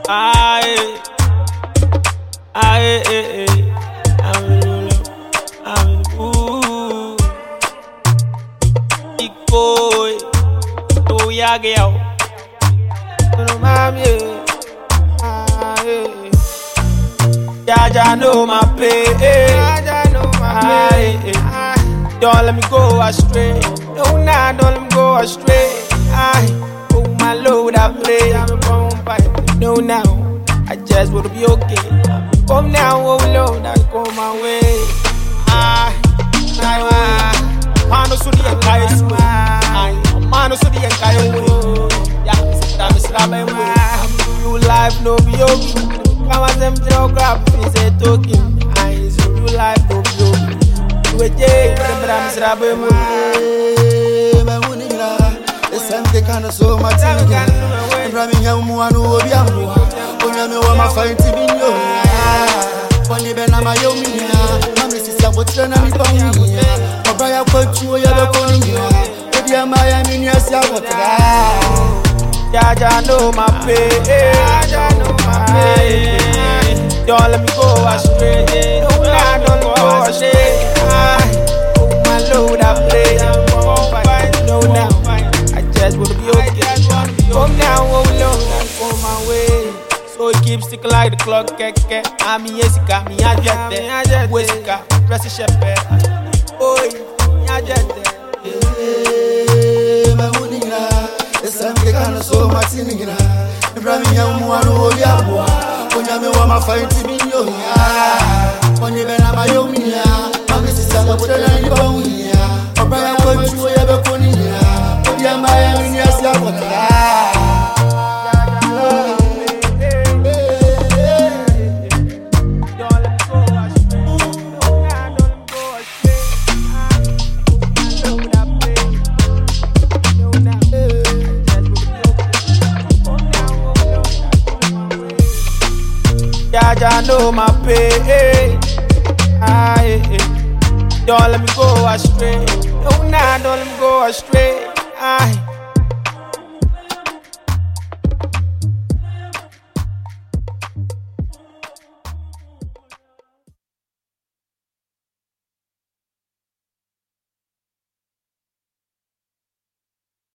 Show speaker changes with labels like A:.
A: Aye, aye, I'm in the ooh. Big boy, oh yeah, girl. No mommy, aye. Jaja know my play, Jaja know my play. Don't let me go astray. No, nah, don't let me go astray. Aye, oh my Lord, I pray. I'm a bomb pipe. No, now I just wanna be okay. Come now, oh Lord, I go my way. Mano so the entire school. Mano so the entire way. Yeah, that is Rabbi. You life no be okay. Come on, them geography is a token. It's real life no be okay. You a jay, but I'm Rabbi.
B: It's something kind of so much. Ramming young one who will be a more. When I'm a woman, find to be no. When you been a my young man, my sister, what's your name? A Brian put you a calling you. If you're Miami, yes, I want to.
A: Jaja know my play, Jaja know my play. Don't let me go astray. No, nah, don't let me go astray. Oh my Lord, I play. No, now I just wanna be okay. Come now, oh Lord, I'm on my way. So it keeps ticking like the clock, keke. I'm Jessica, me I get there. Jessica, dress a shepherd. Boy, I get there.
B: It's something kind of so much in the Ramming young one who will be a boy. When I'm a woman, find to be no. When you been a my young man, my sister, what's your name? A Brian put you a calling you. If you're Miami, yes, I want to.
A: Jaja know my pay. Aye, don't let me go astray. No, nah, don't let me go astray. Aye,